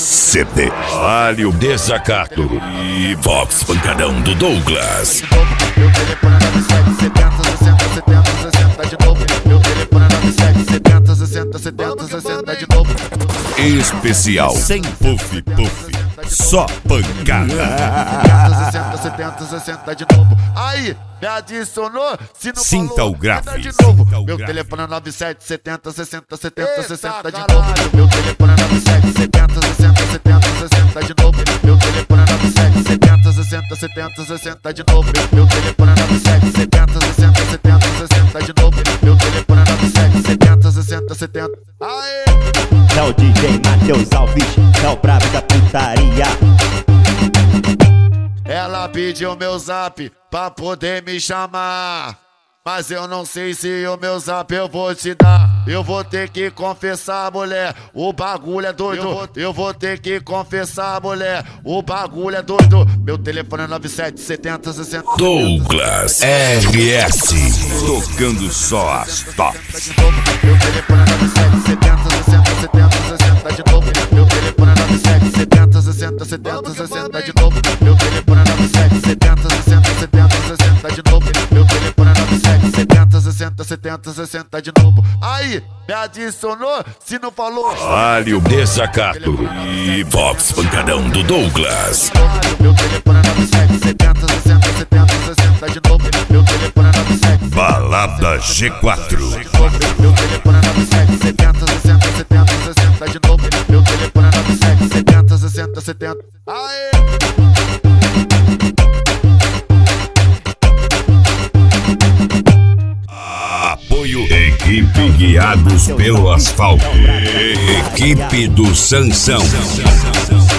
CD, Alho Desacato e Vox Pancadão do Douglas. Meu telefone é 9770 60 de novo. Meu telefone é 9770 60 de novo. Especial sem puff puff, só pancada. 60 de novo. Aí, me adicionou, se não Sinta falou, o grave, de novo. sinta o Meu grave. telefone é 9770 60 de novo. Meu telefone é 9770 60 de novo. Meu telefone é 9770 60 de novo. Meu telefone é 9770 60 de novo. Meu telefone é 9770 60. Aê! É o DJ Matheus Alves, é o brabo da putaria. Ela pediu meu zap pra poder me chamar, mas eu não sei se o meu zap eu vou te dar. Eu vou ter que confessar, mulher, o bagulho é doido. Eu vou ter que confessar, mulher, o bagulho é doido. Meu telefone é 9770 60. Douglas RS, tocando só as tops. Meu telefone é 9770 60 de novo. Meu telefone é 9770 60 de novo. Meu telefone é 9770 60 de novo. Meu telefone é 9770 60 de novo. Aí, me adicionou, se não falou. Alho Desacato e Vox Pancadão do Douglas. Meu telefone é 9770 60 de novo. Meu telefone é 9770 Balada G4. Meu telefone é 9770 60 de novo. Meu telefone é 9770 60. Aê! Apoio Equipe Guiados pelo Asfalto. Equipe do Sansão.